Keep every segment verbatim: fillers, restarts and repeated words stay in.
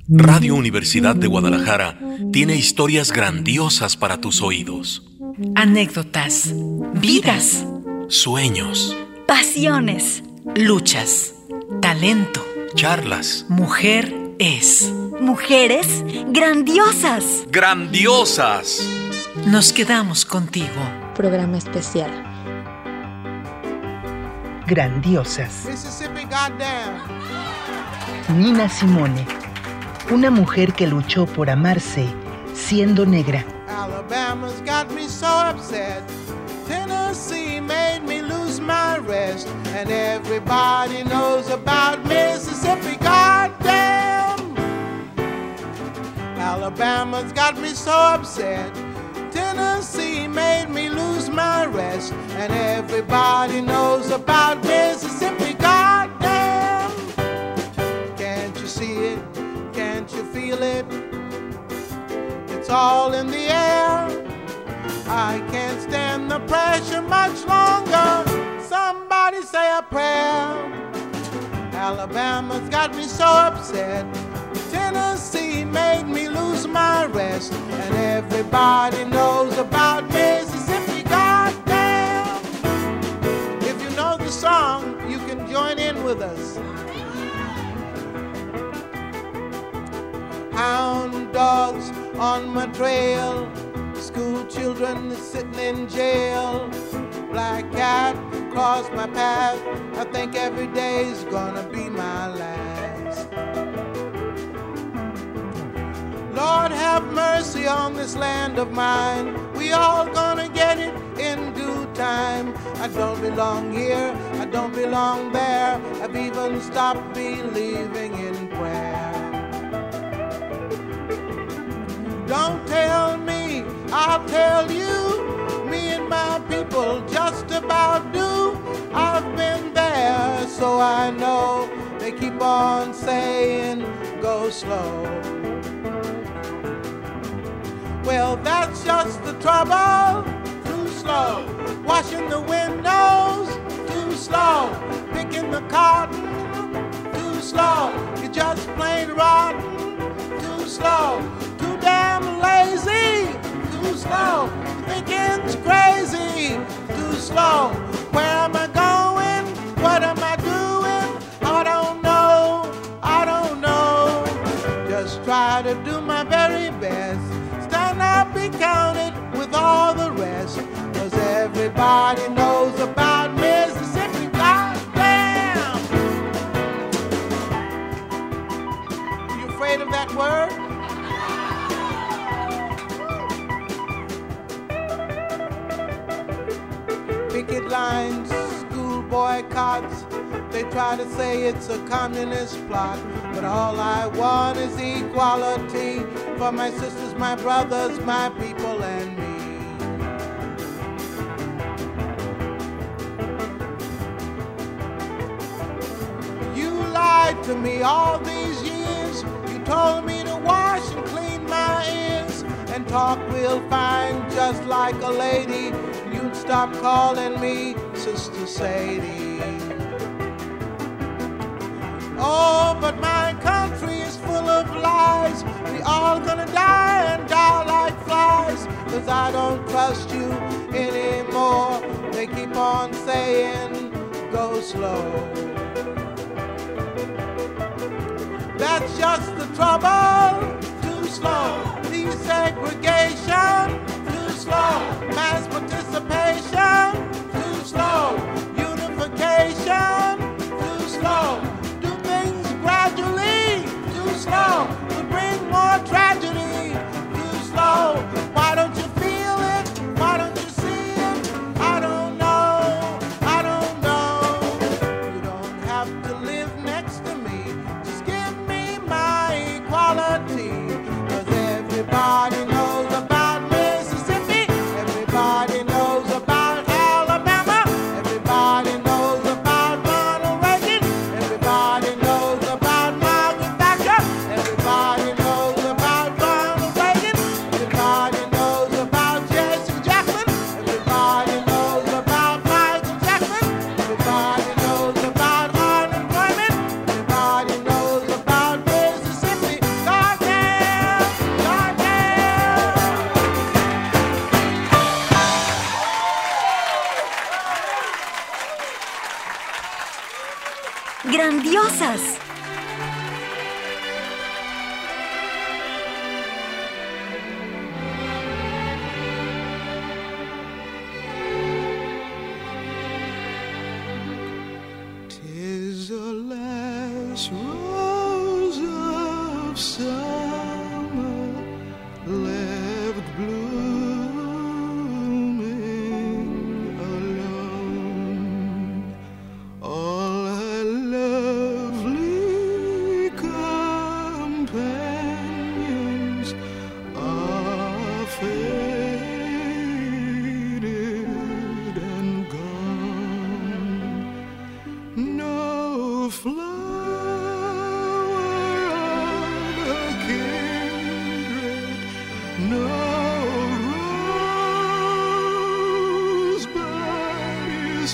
Radio Universidad de Guadalajara tiene historias grandiosas para tus oídos. Anécdotas, vidas, sueños, pasiones, luchas, talento, charlas. Mujer es. Mujeres grandiosas. ¡Grandiosas! Nos quedamos contigo. Programa especial. Grandiosas. Mississippi, goddamn. Nina Simone, una mujer que luchó por amarse siendo negra. Alabama's got me so upset. Tennessee made me lose my rest. And everybody knows about Mississippi, goddamn. Alabama's got me so upset. Tennessee made me lose my rest. And everybody knows about Mississippi, goddamn. Can't you see it? Can't you feel it? It's all in the air. I can't stand the pressure much longer. Somebody say a prayer. Alabama's got me so upset. Tennessee made me lose my rest. And everybody knows about Mississippi, goddamn. If you know the song, you can join in with us. Hound dogs on my trail, school children sitting in jail. Black cat crossed my path. I think every day's gonna be my last. Lord have mercy on this land of mine. We all gonna get it in due time. I don't belong here, I don't belong there. I've even stopped believing in prayer. Don't tell me, I'll tell you. Me and my people just about do. I've been there, so I know. They keep on saying, go slow. Well, that's just the trouble. Too slow. Washing the windows. Too slow. Picking the cotton. Too slow. You're just plain rotten. Too slow. Too damn lazy. Too slow. Thinking's crazy. Too slow. Where am I going? What am I doing? I don't know. I don't know. Just try to do my very best. Stand up, be counted with all the rest. Cause everybody knows about Mississippi. Goddamn! You afraid of that word? Picket lines, school boycotts. They try to say it's a communist plot. But all I want is equality for my sisters, my brothers, my people, and me. You lied to me all these years. You told me to wash and clean my ears and talk real fine just like a lady. You'd stop calling me Sister Sadie. Oh, but my country is full of lies. We all gonna die and die like flies. Cause I don't trust you anymore. They keep on saying, go slow. That's just the trouble. Too slow. Desegregation. Too slow. Mass participation. Too slow. Unification. Too slow. Gradually, too slow, will bring more tragedy, too slow. Why don't you feel it? Why don't you see it? I don't know, I don't know. You don't have to live next to me, just give me my equality. Cause everybody knows about grandiosas. Tis the last rose of summer left blooming alone. All her lovely companions are faded and gone. No flower of her kindred, no rosebud is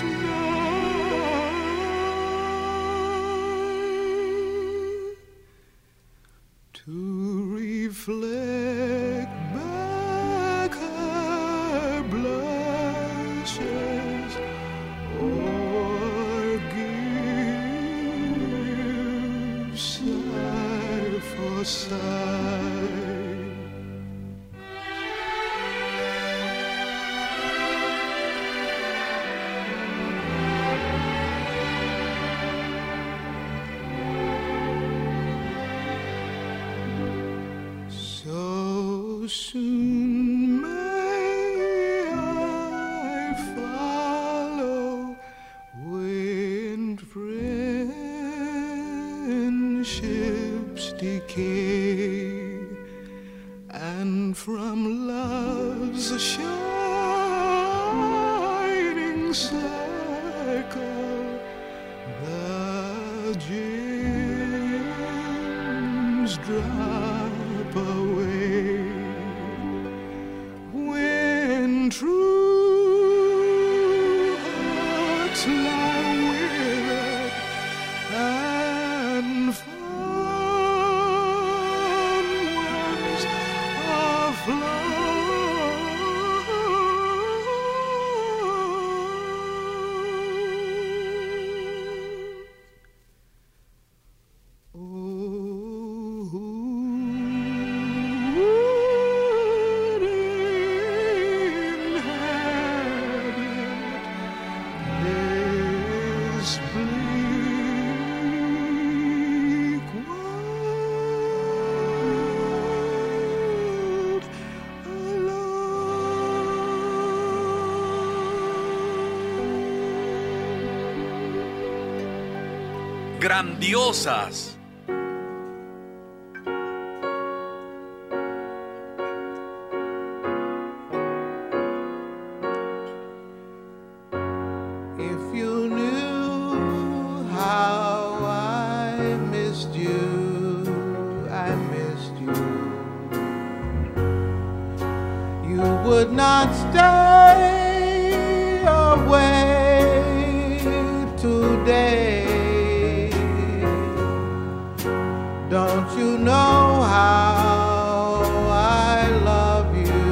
nigh to reflect back her blushes or give sigh for sigh. So soon may I follow when friendships decay, and from love's shining circle the gems drop away. When true hearts lie withered and fond ones are flown. Oh, who would inhabit this bleak world alone? Grandiosas. If you knew how I missed you, I missed you, you would not stay away today. Don't you know how I love you?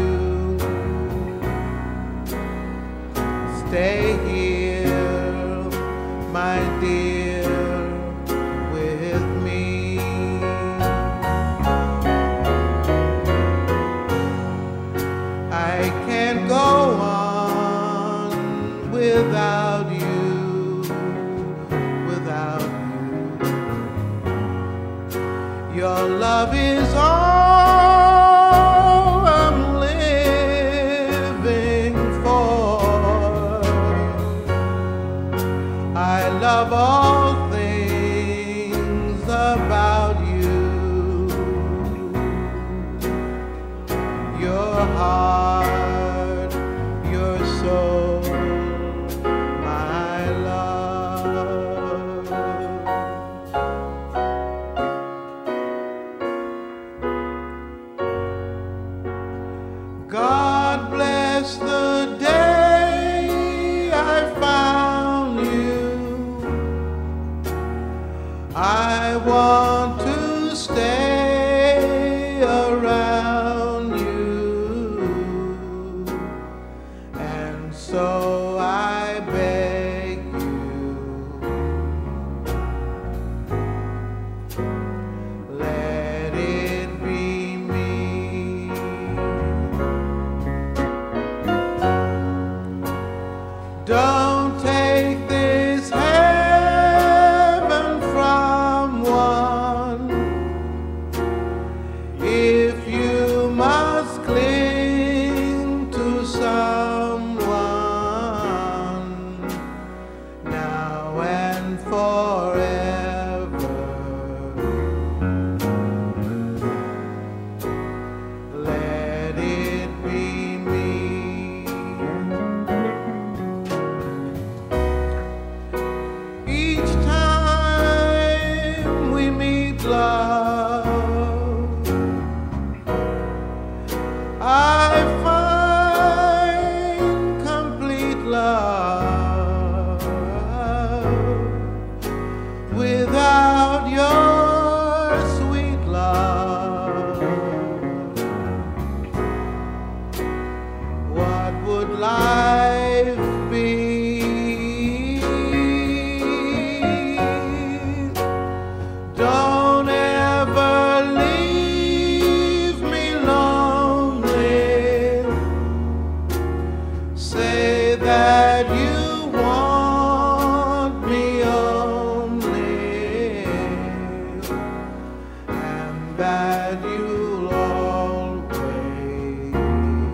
Stay here, my dear, with me. I can't go on without you, without you. Your love is all I'm living for. I love all things about you. Your heart, your soul, my love. God bless the day I found you. I want to stay around you, and so I beg you, would life be? Don't ever leave me lonely. Say that you want me only, and that you'll always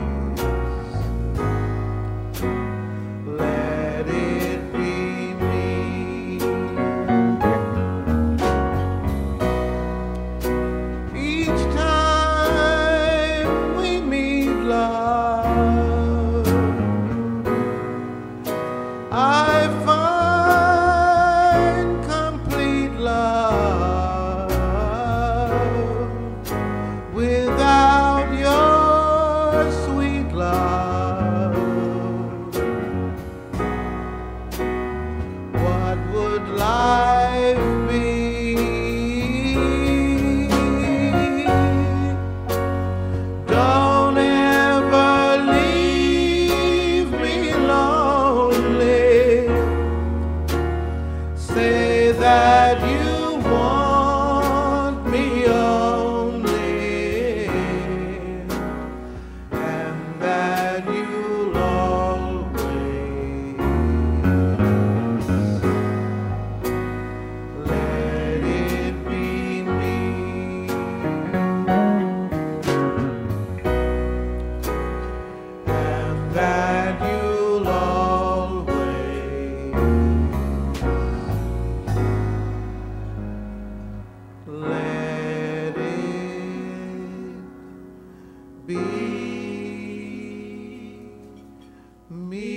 let it be me. Each time we meet, love, I find complete love. Without your sweet love, what would life be? Don't ever leave me lonely. Say that you want me only, and that you'll always let it be me. And that you'll always let it be me.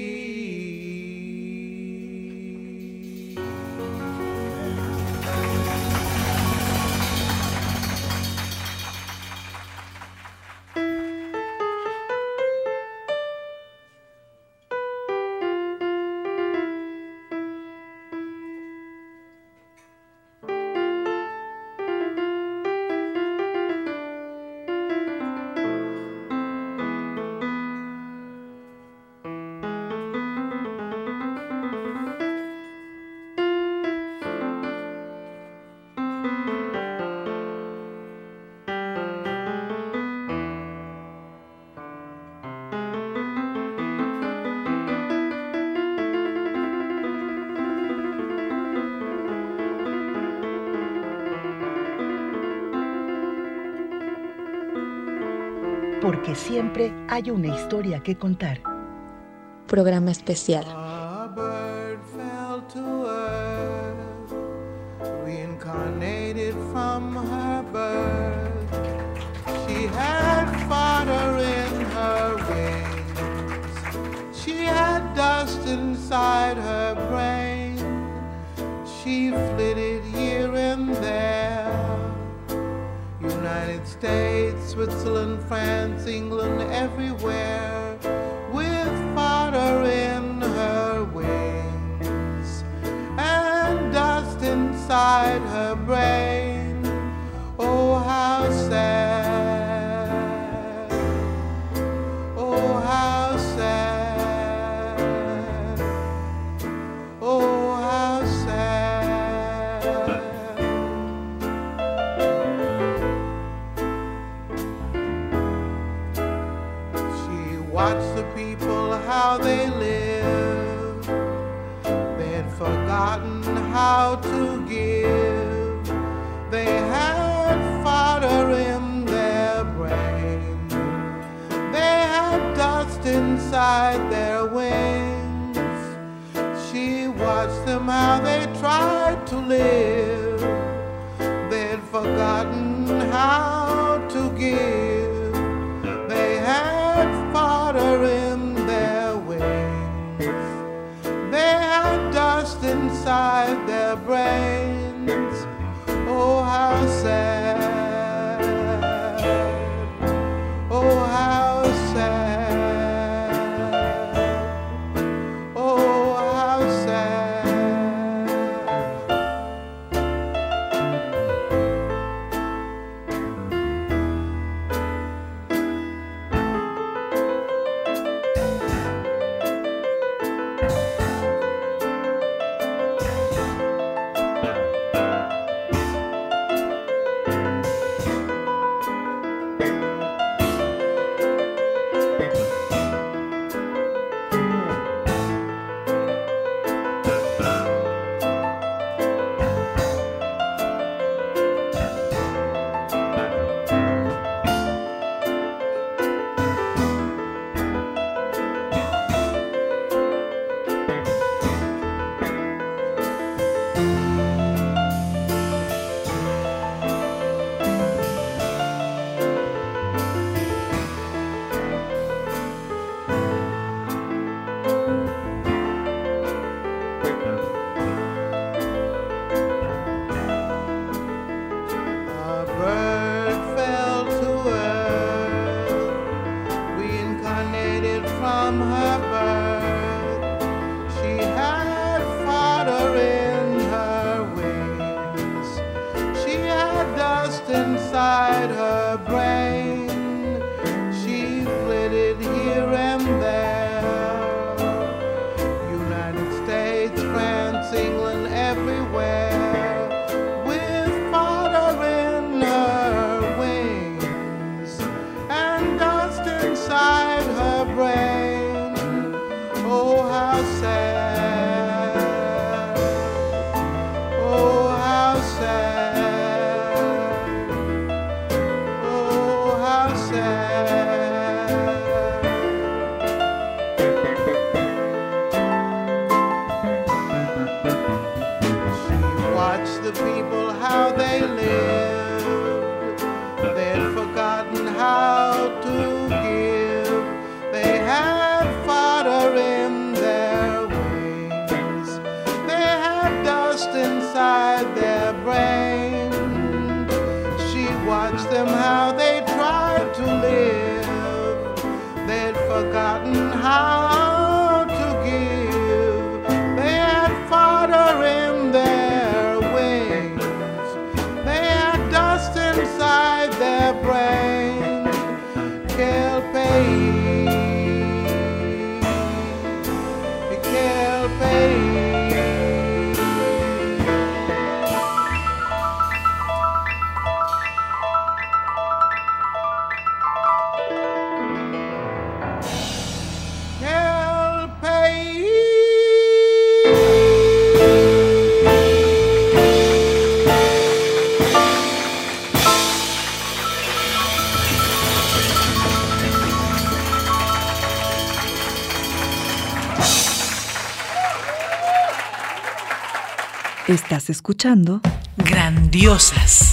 Porque siempre hay una historia que contar. Programa especial. A bird fell to earth, reincarnated from her birth. She had fodder in her wings. She had dust inside her brain. She flitted here and there. United States, Switzerland, France, England, everywhere, with fodder in her wings and dust inside her brain. Oh, how sad, oh, how sad, oh, how sad. She watched the people, how they lived. They had forgotten how to give. They had fodder in their brain. They had dust inside their wings. She watched them, how they tried to live. They had forgotten how to give. They had fodder in their wings. They had dust inside their brains. Oh, how sad. Oh, how sad. Oh, how sad. faded from her birth. She had fodder in her wings. She had dust inside her brain. She flitted here and there. United States, France, England, everywhere. With fodder in her wings and dust inside her brain. Oh, how sad. Oh, how sad. Oh, how sad. She watched the people, how they lived. They'd forgotten how to give. They had fodder in their wings. They had dust inside their brain. She watched them, how they tried to live. They'd forgotten how to give. They had fodder in their wings. They had dust inside their brain. Quel pays, quel pays. Quel pays. Estás escuchando Grandiosas.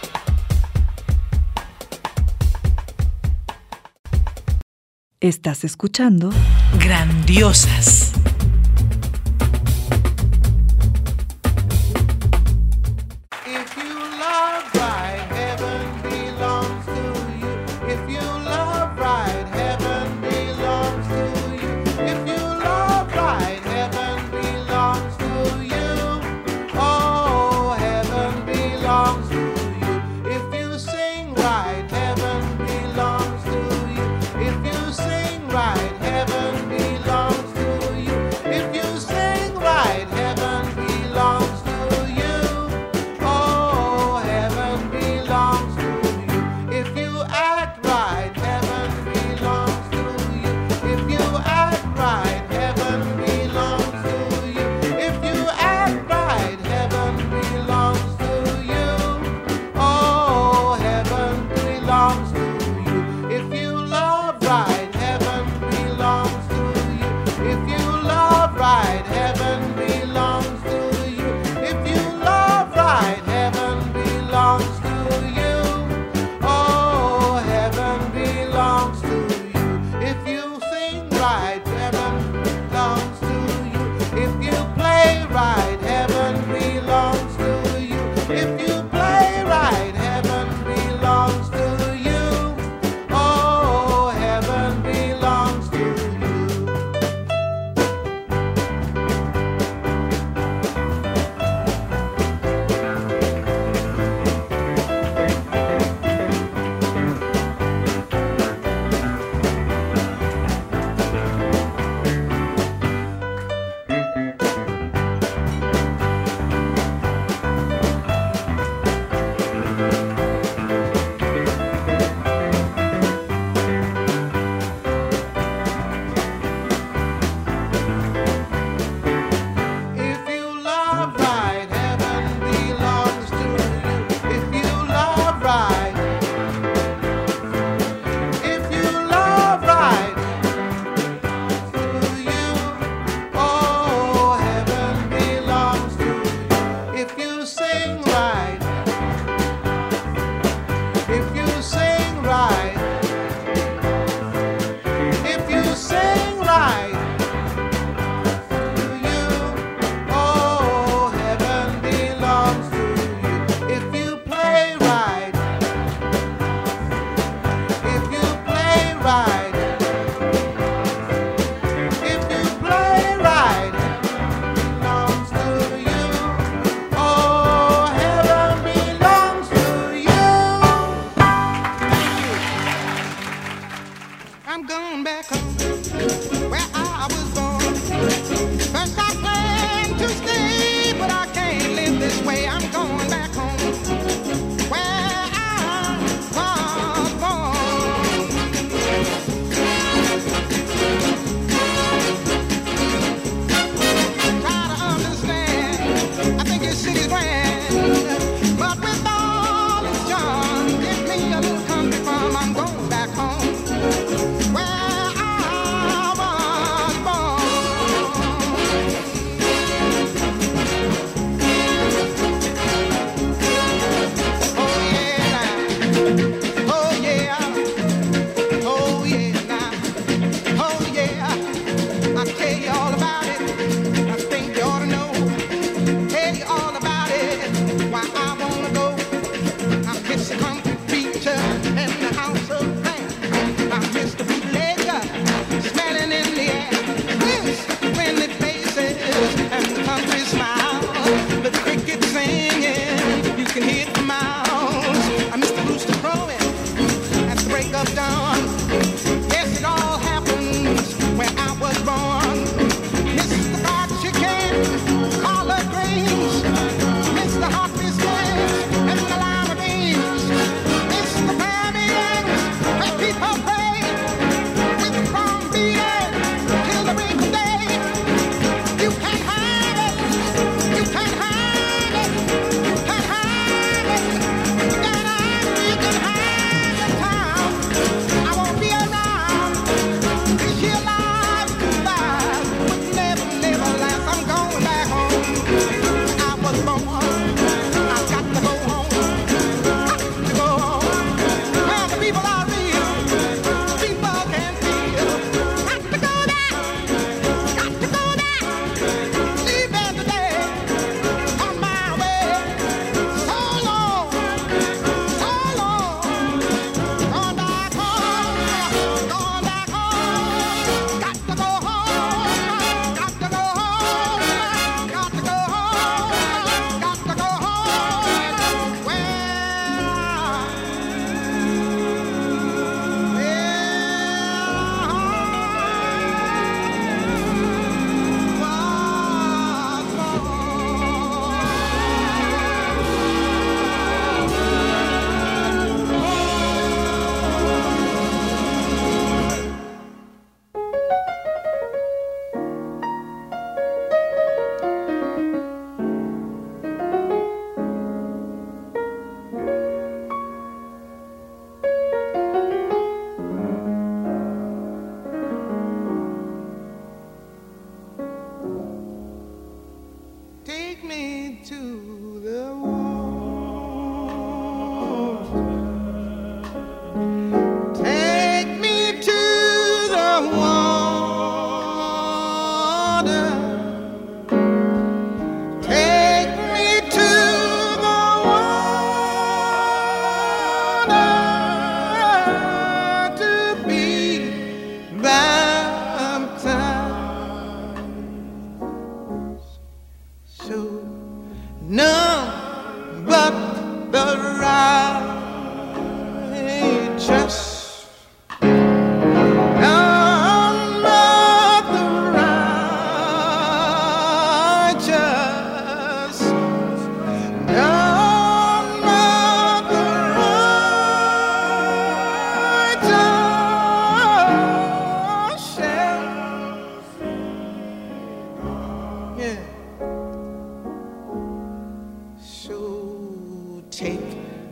Estás escuchando Grandiosas. If you love right, heaven belongs to you. If you love right, heaven belongs to you. If you love right, heaven belongs to you. Oh, heaven belongs to you. If you sing right, heaven belongs to you. If you sing right, heaven belongs to you. If you sing right, heaven belongs to you. Oh, heaven belongs to you. If you act right, heaven belongs to you. If you act right, heaven belongs to you. If you act right, heaven belongs to you. Oh, heaven belongs to you. If you love right, heaven belongs to you. If you love right, heaven belongs to you. If you love right, heaven belongs to you. Oh, heaven belongs to you. If you sing right, heaven belongs to you. If you play right, heaven belongs to you. If you play right, heaven belongs to you. Oh, heaven belongs to you. If you love right, heaven belongs to you. If you love right, if you love right,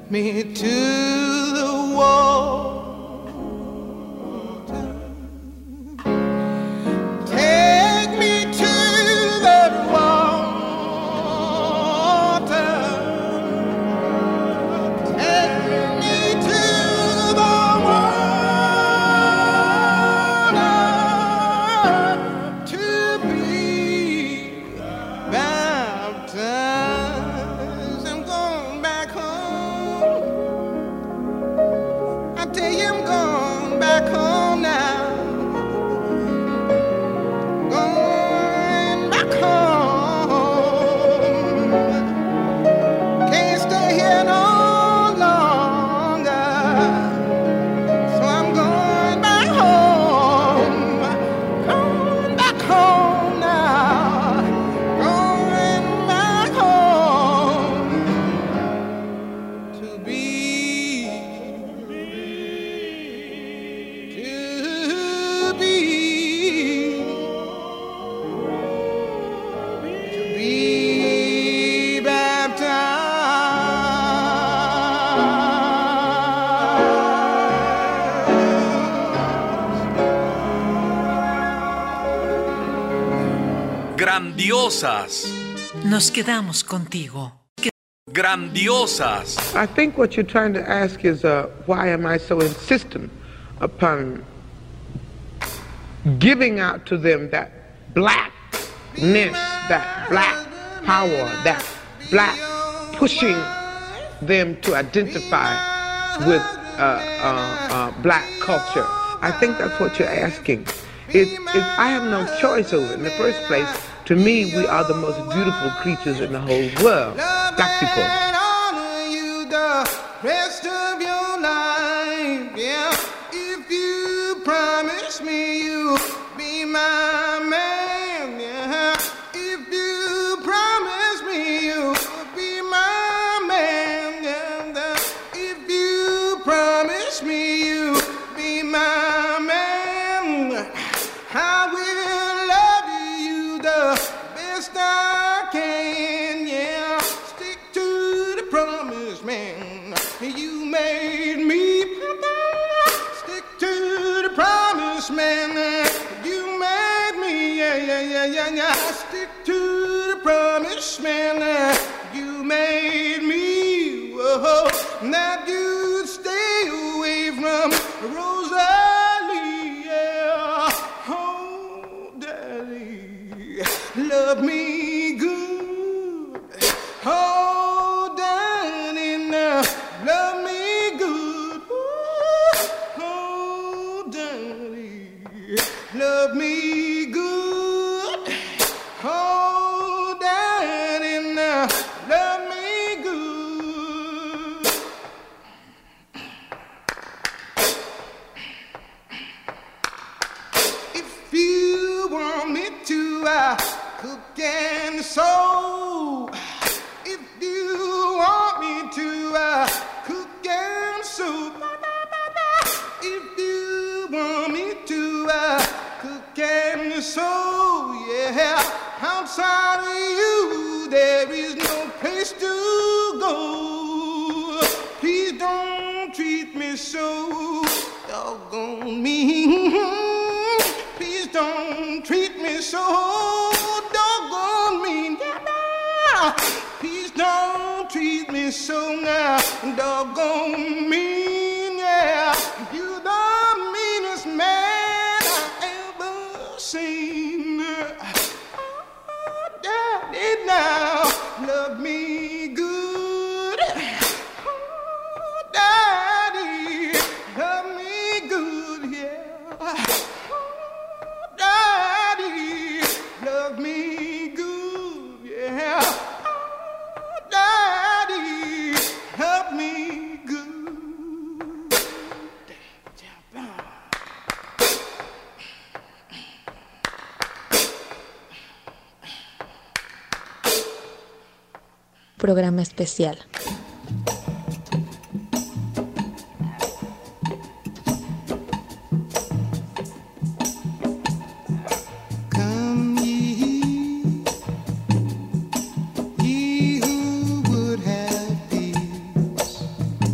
me to the water. Take me to the water. Take me to the water to be baptized. I'm going back home. I tell you, I'm going back home now. Going back home. Can't stay here no longer. So I'm going back home. Going back home now. Going back home to be, to be, to be baptized. Grandiosas, Nos quedamos contigo. grandiosas, I think what you're trying to ask is, uh, why am I so insistent upon giving out to them that blackness, that black power, that black pushing them to identify with uh, uh, uh, black culture. I think that's what you're asking. It, it, I have no choice over it. In the first place, to me, we are the most beautiful creatures in the whole world, black people. And honor you the rest of your life, yeah. If you promise me you'll be my man, yeah. If you promise me you'll be my man, yeah. If you promise me you'll be my man, I will love you the best I can, yeah. Stick to the promise, man. You made me. Stick to the promise, man. You made me, yeah, yeah, yeah, yeah, yeah. Stick to the promise, man. You made me, whoa, that you'd stay away from Rosalie, yeah. Oh, daddy, love me good. Oh, daddy, now love me good. Ooh, oh, daddy, love me good. Oh, daddy, now love me good. If you want me to, I cook and sew. If you want me to, I cook and sew. If you want me to, I cook and sew. Yeah, outside of you, there is no place to go. Please don't treat me so doggone mean. Please don't treat me so doggone mean. Yeah. Please don't treat me so now doggone mean. Yeah, you're the meanest man I ever seen. Oh, daddy, now love me good. Oh, daddy, love me good. Yeah. Daddy, love me good, yeah. Oh, daddy, love me good. Programa especial. Come ye, ye who would have peace.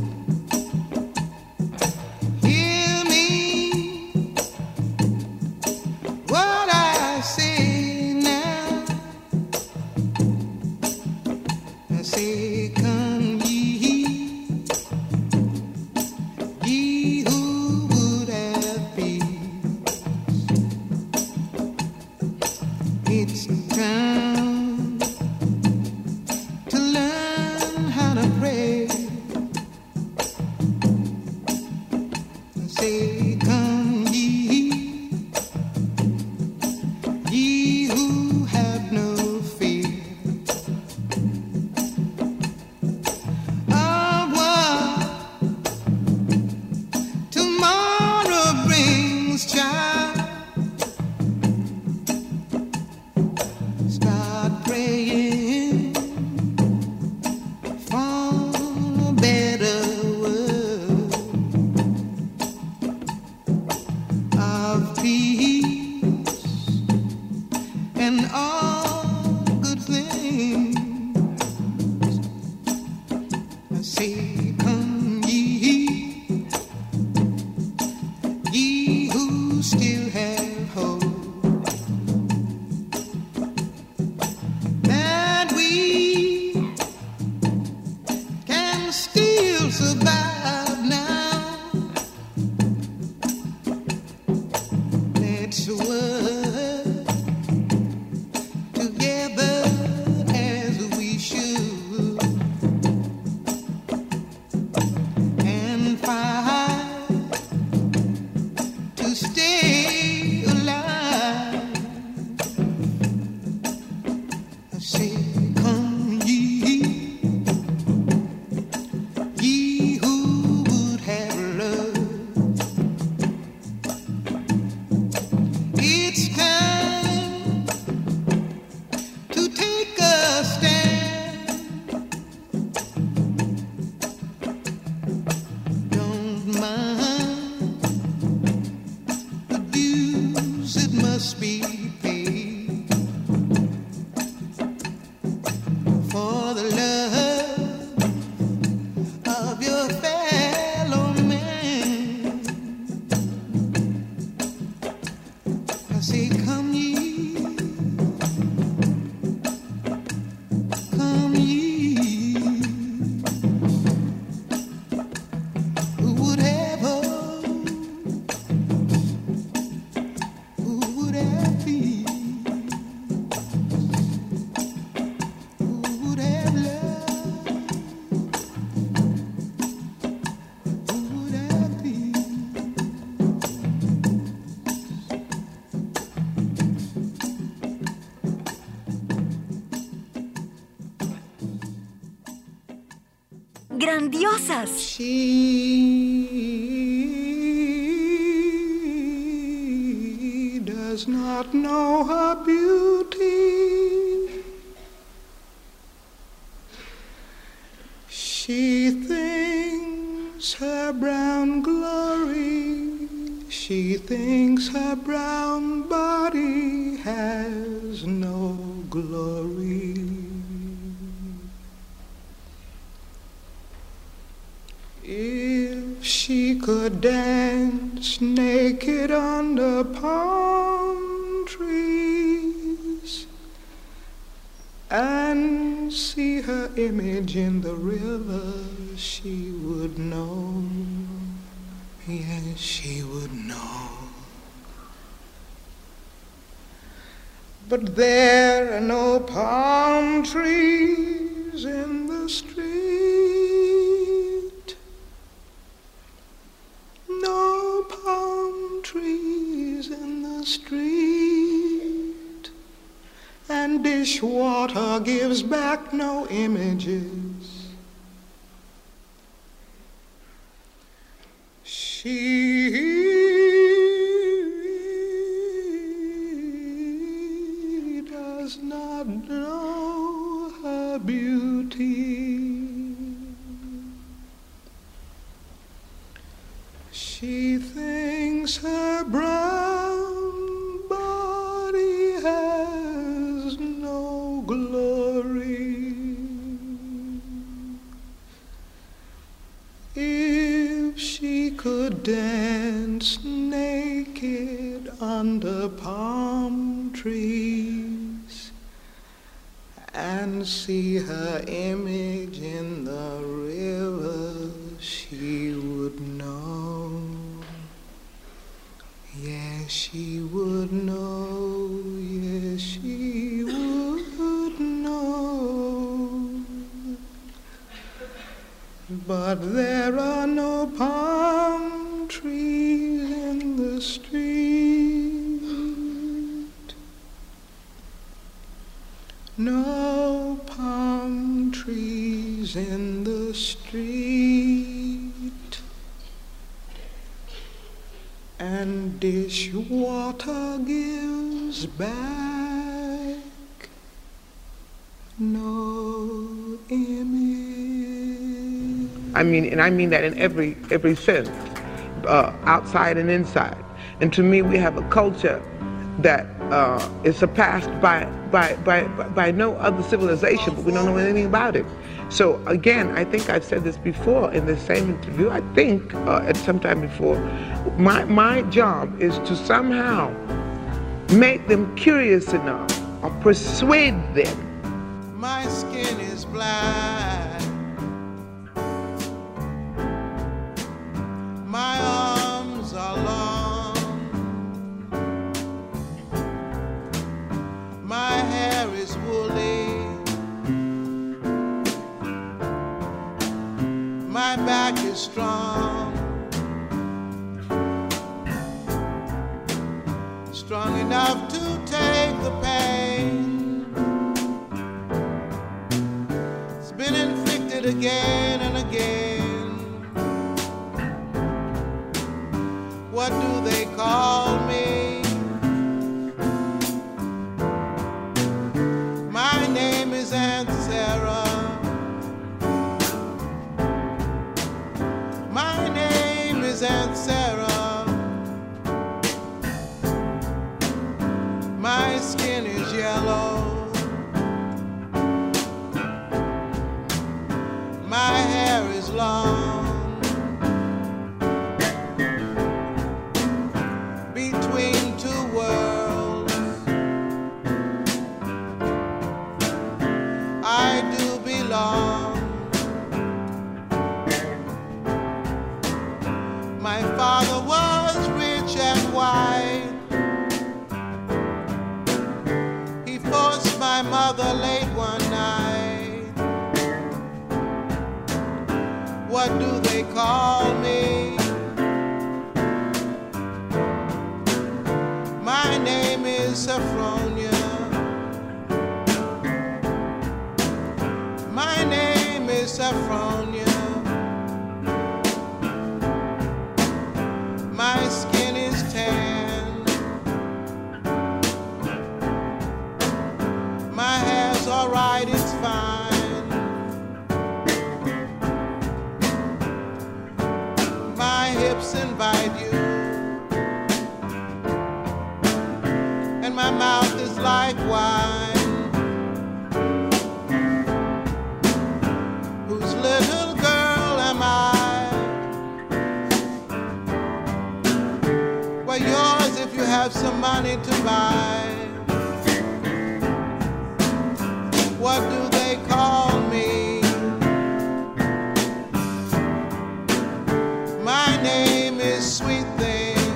Grandiosas. She does not know her beauty. She thinks her brown glory. She thinks her brown body has no glory. If she could dance naked under palm trees and see her image in the river, she would know. Yes, she would know. But there are no palm trees in the street. No palm trees in the street, and dishwater gives back no images. She does not know her beauty. She thinks her brown body has no glory. If she could dance naked under palm trees and see her image in the river, she would know. Yes, she would know. Yes, she would know. But there are no palm trees in the street. No palm trees in the street. And dishwater gives back no image. I mean, and I mean that in every every sense, uh, outside and inside. And to me, we have a culture that uh, is surpassed by, by by by no other civilization, but we don't know anything about it. So again, I think I've said this before in the same interview. I think uh, at some time before, my my job is to somehow make them curious enough or persuade them. My skin is black. My arms are long. strong, strong enough to take the pain. It's been inflicted again and again. What do they call me? My name is Aunt Sarah. My name is Aunt Sarah. My skin is yellow. My hair is long. Between two worlds, I do belong. My father was rich and white. He forced my mother late one night. What do they call me? My name is Sophronia. My name is Sophronia. My skin is tan. My hair's alright, it's fine. My hips invite you, and my mouth is like wine. Whose little girl am I? Well, yours if you have some money to buy. What do they call me? My name is Sweet Thing.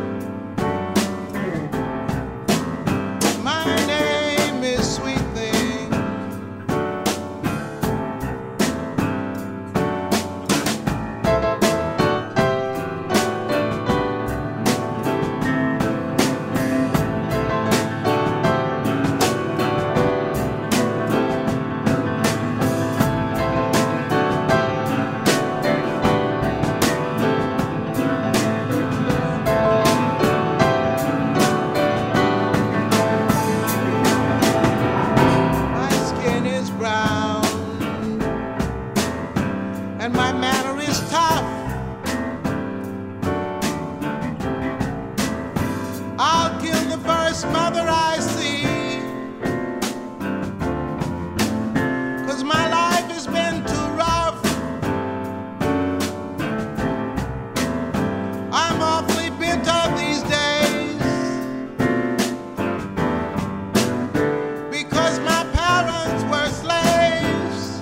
My name is Sweet Thing. And my manner is tough. I'll kill the first mother I see, 'cause my life has been too rough. I'm awfully bent up these days, because my parents were slaves.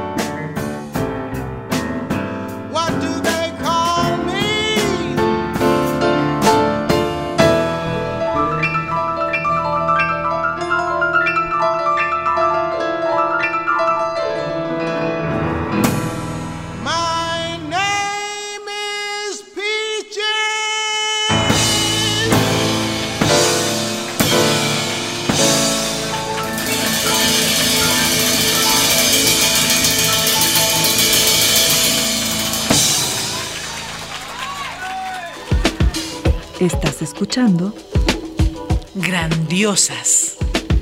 What do they call me? My name is Peaches. Estás escuchando Grandiosas.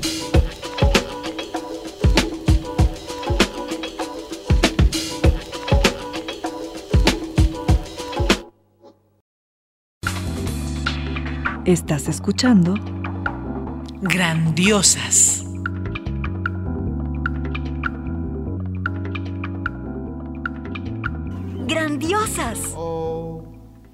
Estás escuchando Grandiosas. Grandiosas. Oh,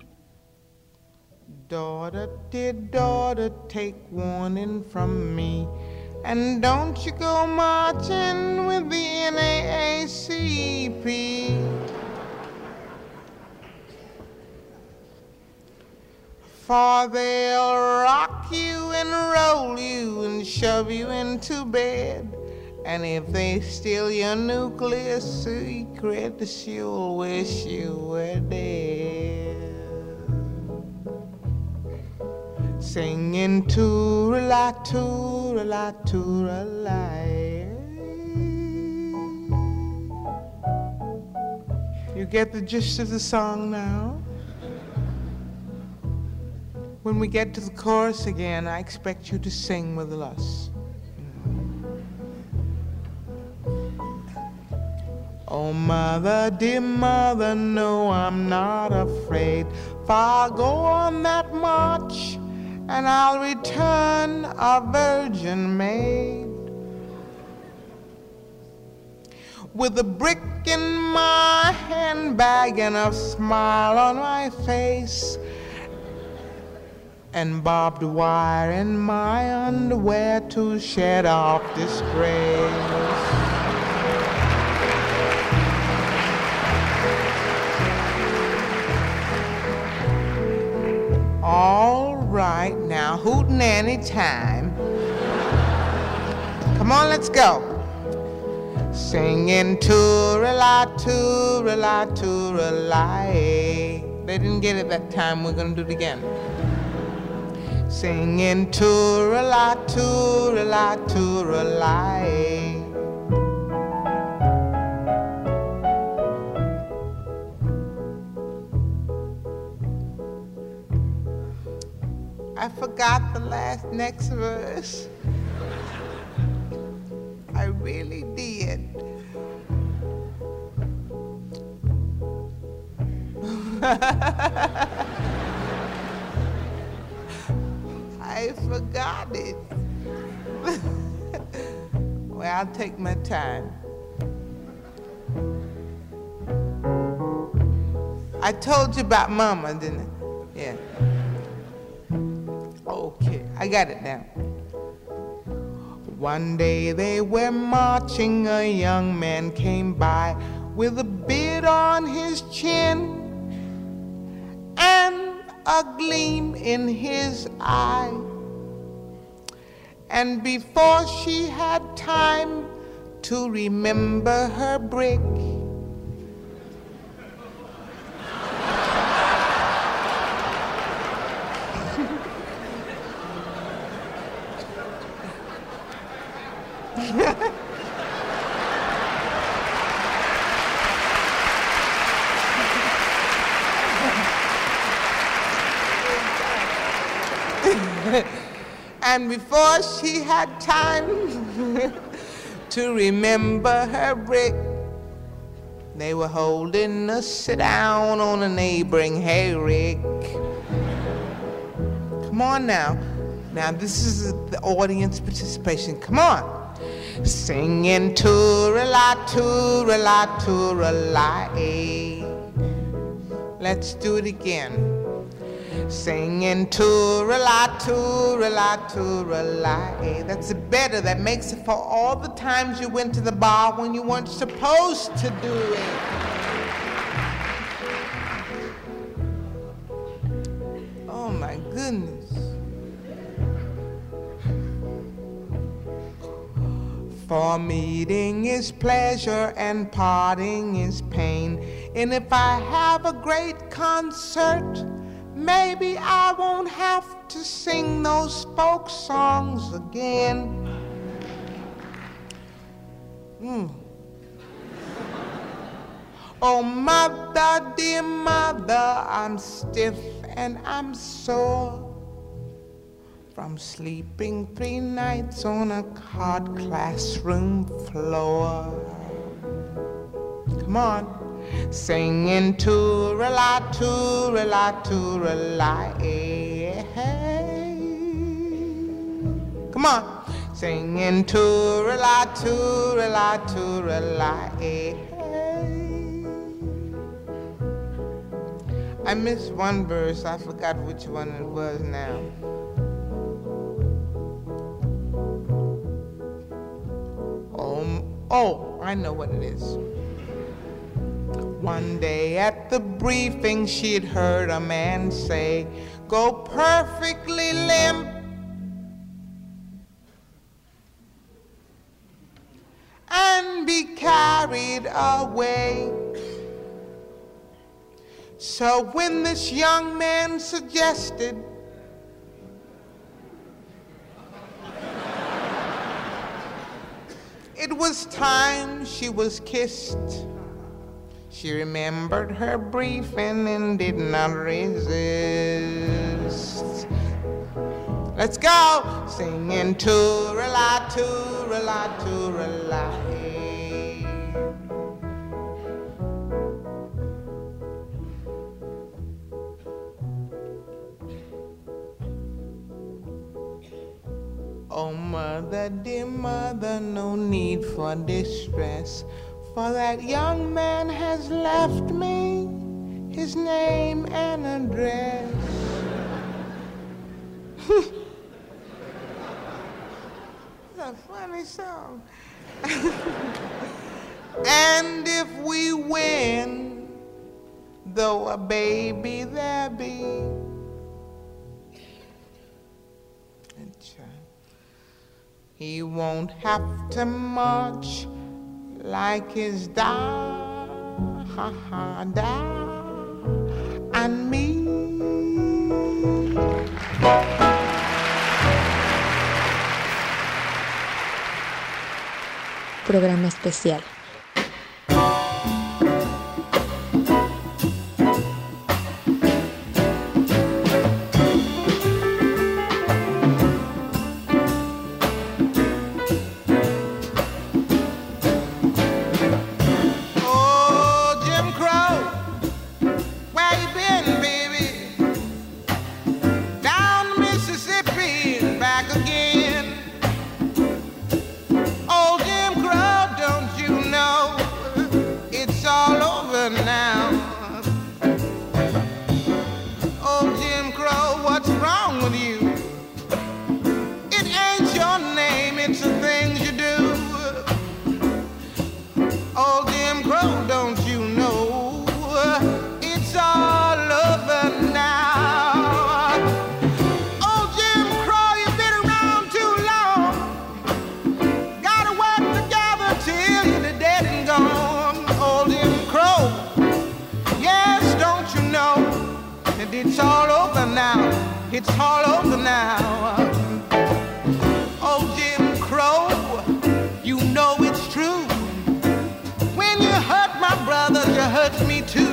daughter, dear daughter, take warning from me, and don't you go marching with the N double A C P. For they'll rock you and roll you and shove you into bed And if they steal your nuclear secrets, you'll wish you were dead. Singing toorala, toorala, toorala. You get the gist of the song now? When we get to the chorus again, I expect you to sing with us. Oh, mother, dear mother, no, I'm not afraid. For I'll go on that march, and I'll return a virgin maid. With a brick in my handbag and a smile on my face, and barbed wire in my underwear to shed off disgrace. All right, now hootenanny time. Come on, let's go. Singing toorala, toorala, toorala. They didn't get it that time, we're gonna do it again. Singing toorala, toorala, toorala. I forgot the last next verse. I really did. I forgot it. Well, I'll take my time. I told you about Mama, didn't I? Yeah. Okay, I got it now. One day they were marching, a young man came by with a beard on his chin and a gleam in his eye. And before she had time to remember her brick, and before she had time to remember her brick, they were holding a sit-down on a neighboring hayrick. Come on now. Now this is the audience participation. Come on. Singing toorala, toorala, toorala. Let's do it again. Singing toorala, toorala, toorala. That's better. That makes it for all the times you went to the bar when you weren't supposed to do it. Oh my goodness. For meeting is pleasure and parting is pain. And if I have a great concert, maybe I won't have to sing those folk songs again. Mm. Oh, mother, dear mother, I'm stiff and I'm sore from sleeping three nights on a hard classroom floor. Come on. Singing toorala, toorala, toorala, hey. Come on. Singing toorala, toorala, toorala, hey. I missed one verse. I forgot which one it was now. Oh, oh, I know what it is. One day at the briefing, she'd heard a man say, "Go perfectly limp." be carried away. So when this young man suggested it was time she was kissed, she remembered her briefing and did not resist. Let's go! Singing toorala, toorala, toorala, hey. Oh, mother, dear mother, no need for distress, for that young man has left me his name and address. That's a funny song. And if we win, though a baby there be, he won't have to march like his da, ha, ha, da, and me. Programa especial. It's all over now. It's all over now. Oh, Jim Crow, you know it's true. When you hurt my brothers, you hurt me too.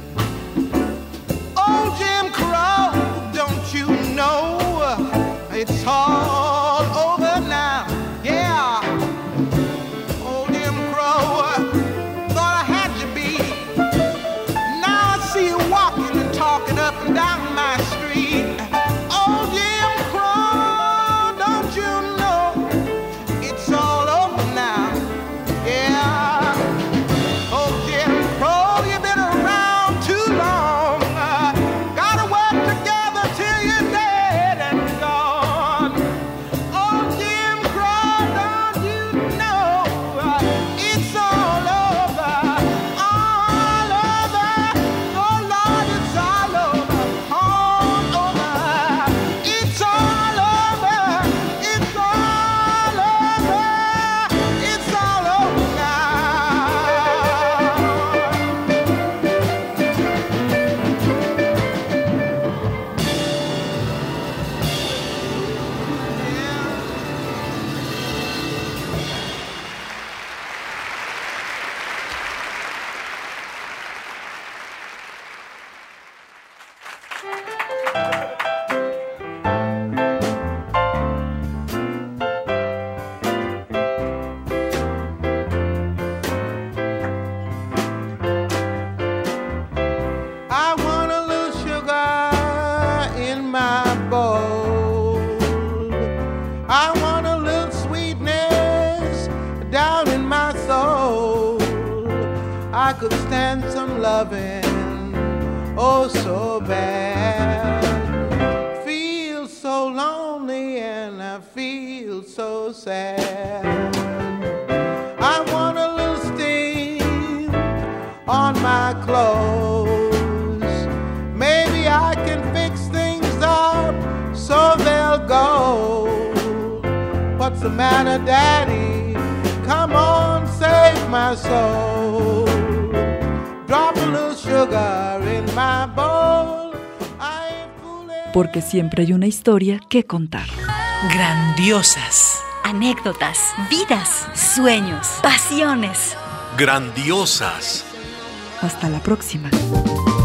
Oh, Jim Crow, don't you know it's all over now? Yeah. Oh, Jim Crow, thought I had you beat. Now I see you walking and talking up and down my street. Oh, Jim Crow, don't you know it's all over now? Yeah. Oh, Jim Crow, you've been around too long. Uh, gotta work together till you're dead and gone. Oh, Jim Crow, don't you know uh, it's all over, all over. Oh, Lord, it's all over, all over. It's all over, it's all over, it's all over now. I want a little sugar in my bowl. I want a little sweetness down in my soul. I could stand some loving, oh so bad. Feel so lonely and I feel so sad. I want a little steam on my clothes. Maybe I can fix things up so they'll go. What's the matter, Daddy? Come on, save my soul. Drop a little sugar in my bowl. I ain't fooling. Porque siempre hay una historia que contar. Grandiosas. Anécdotas, vidas, sueños, pasiones. Grandiosas. Hasta la próxima.